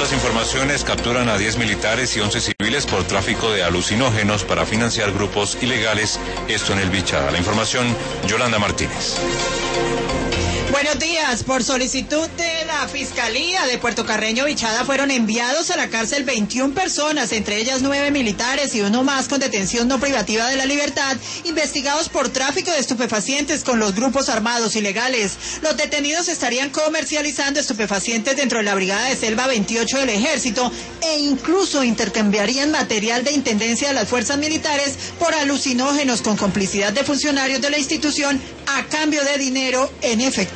otras informaciones, capturan a 10 militares y 11 civiles por tráfico de alucinógenos para financiar grupos ilegales, esto en el Bichada. La información, Yolanda Martínez. Buenos días. Por solicitud de la Fiscalía de Puerto Carreño Bichada fueron enviados a la cárcel 21 personas, entre ellas 9 militares y uno más con detención no privativa de la libertad, investigados por tráfico de estupefacientes con los grupos armados ilegales. Los detenidos estarían comercializando estupefacientes dentro de la Brigada de Selva 28 del Ejército e incluso intercambiarían material de intendencia de las fuerzas militares por alucinógenos con complicidad de funcionarios de la institución a cambio de dinero en efectivo.